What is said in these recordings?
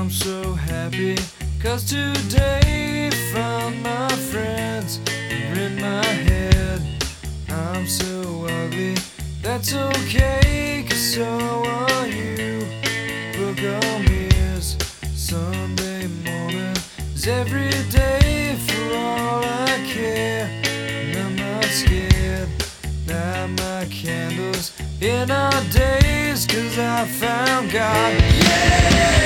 I'm so happy, 'cause today found my friends are in my head. I'm so ugly, that's okay, 'cause so are you. Book on mirrors, Sunday morning is every day for all I care. And I'm not scared, light my candles in our days, 'cause I found God. Yeah!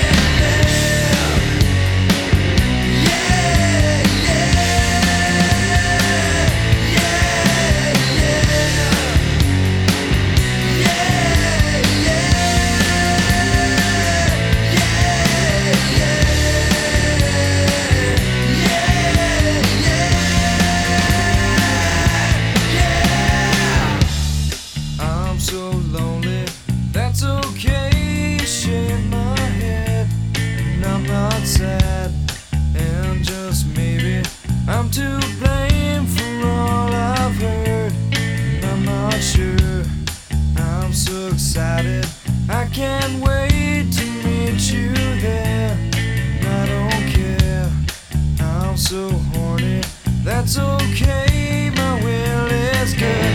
So lonely, that's okay, shake my head, and I'm not sad, and just maybe I'm to blame for all I've heard, and I'm not sure. I'm so excited, I can't wait to meet you there, and I don't care, I'm so horny, that's okay, my will is good.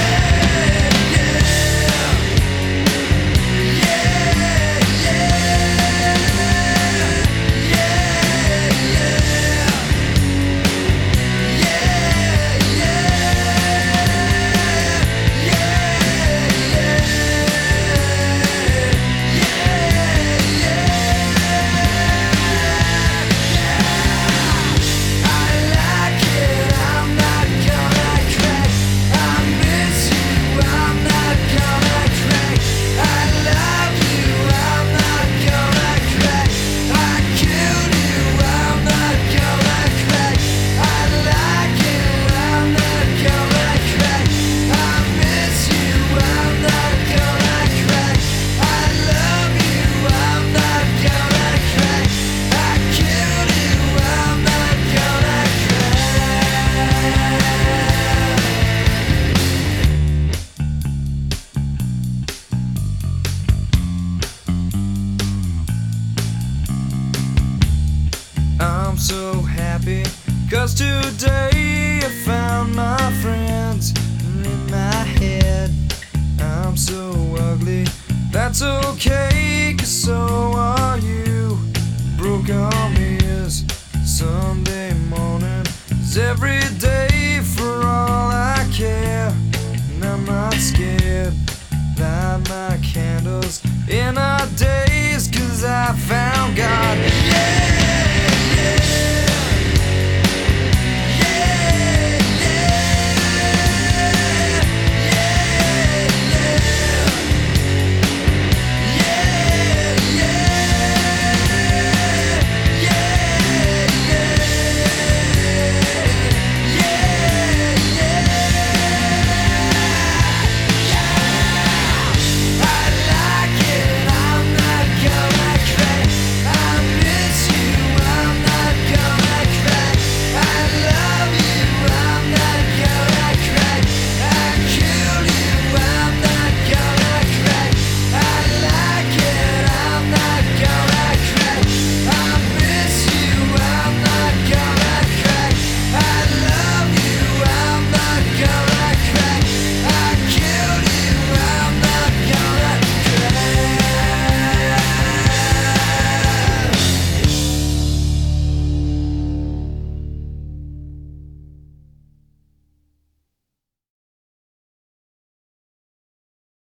I'm so happy, 'cause today I found my friends in my head. I'm so ugly, that's okay, 'cause so are you. Broke arm is Sunday morning is every day for all I care. And I'm not scared, light my candles in our days, 'cause I found God.